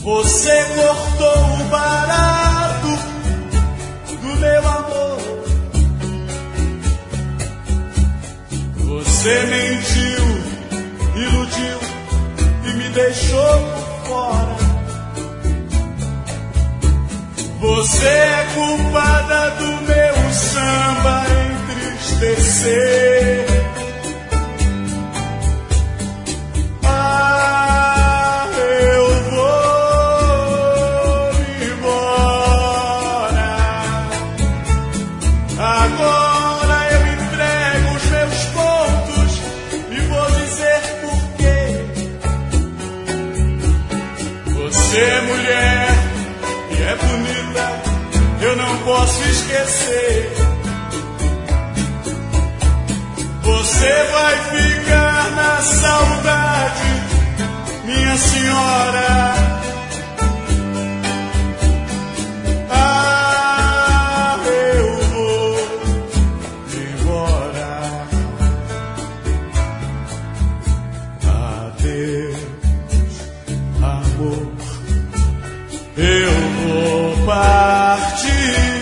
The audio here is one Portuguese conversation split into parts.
Você cortou o barato do meu amor. Você mentiu, iludiu e me deixou por fora. Você é culpada do meu samba entristecer. Você é mulher e é bonita, eu não posso esquecer. Você vai ficar na saudade, minha senhora. Ah, eu vou embora. Adeus, amor. Eu vou partir.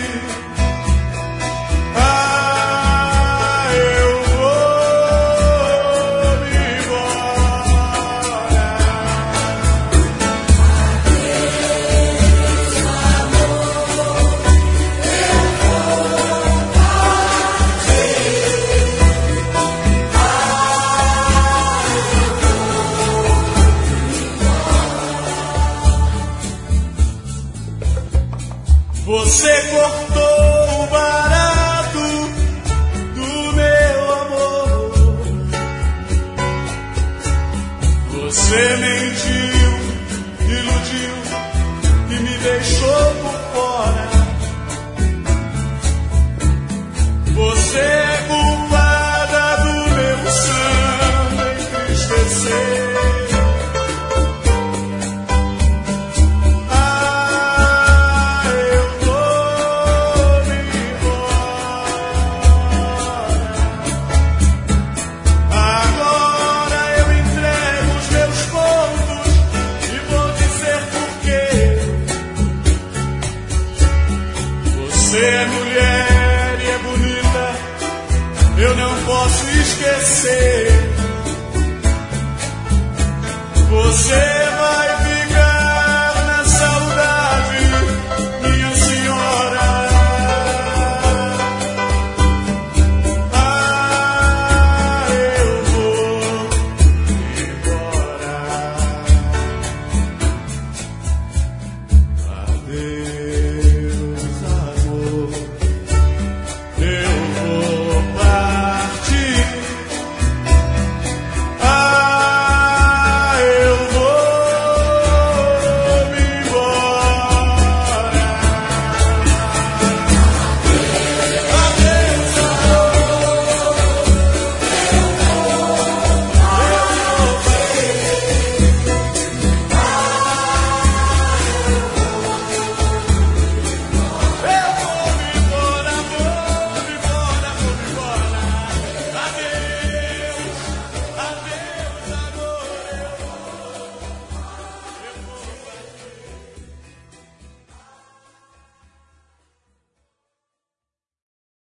Ah, eu vou me embora. Adeus, amor. Eu vou partir. Ah, Você cortou o barato do meu amor. Você mentiu, iludiu e me deixou por fora. Você é culpada do meu samba entristecer. Você é mulher e é bonita, eu não posso esquecer. Você